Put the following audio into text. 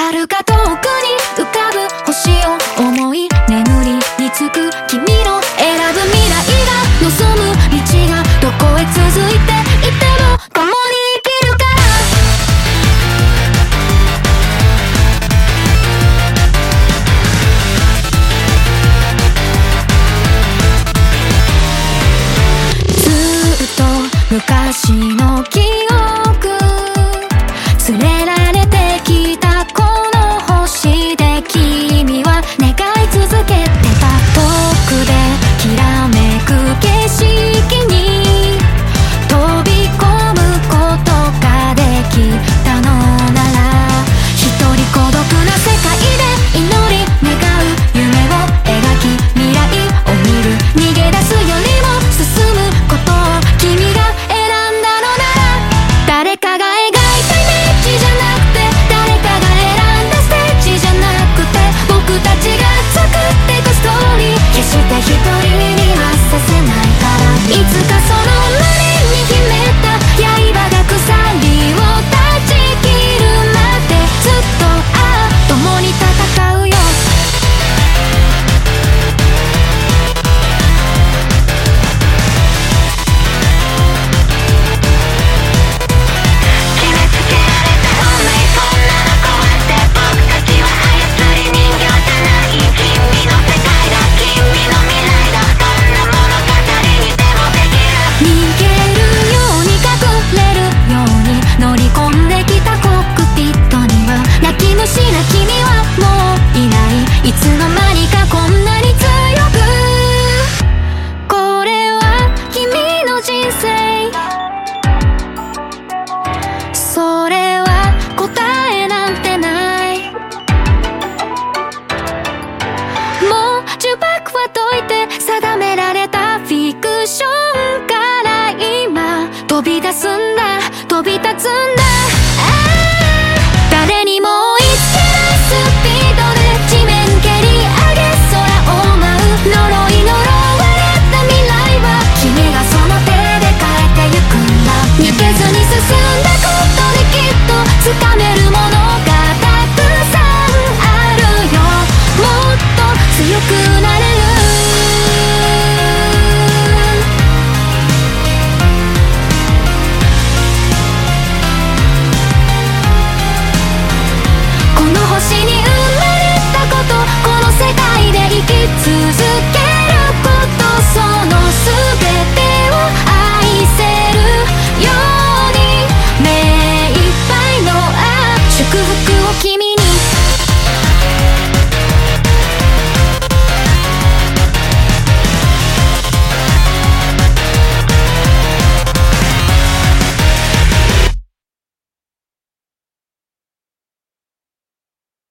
遥か遠くに浮かぶ星を思い眠りにつく君の選ぶ未来が望む道がどこへ続いていても共に生きるからずっと昔の記憶連れられてきたこの星で君は願い続けてた遠くできらめく景色に飛び込むことができたのなら一人孤独な世界で祈り願う夢を描き未来を見る逃げ出すよりも進むことを君が選んだのなら誰かが描いたイメージじゃなくて誰かが選んだステージじゃなくて僕たちが作っていくストーリー決して一人にはさせないからいつかその胸に秘めた刃が鎖を断ち切るまでずっと共に戦うよ決めつけられた運命そんなの壊して僕たちは操り人形じゃない君の世界だ君の未来だどんな物語にでもできる逃げるように隠れるように乗り込んできたコックピットには泣き虫な君はもういないいつの間にかこんなに強くこれは君の人生それは答えなんてないもう呪縛は解いて定められたフィクションから今飛び出すんだ飛び立つんだ誰にも追いつけないスピードで地面蹴り上げ空を舞う呪い呪われた未来は君がその手で変えてゆくんだ逃げずに進んだことできっと掴めるものがたくさんあるよもっと強くなれるこの星に生まれたことこの世界で生き続けることその全てを愛せるように目いっぱいの祝福を君に